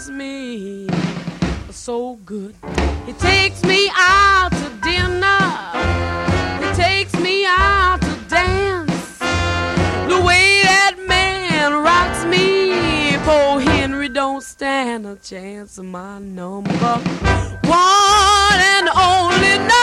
treats me so good. He takes me out to dinner. He takes me out to dance. The way that man rocks me, poor Henry don't stand a chance. My number one and only.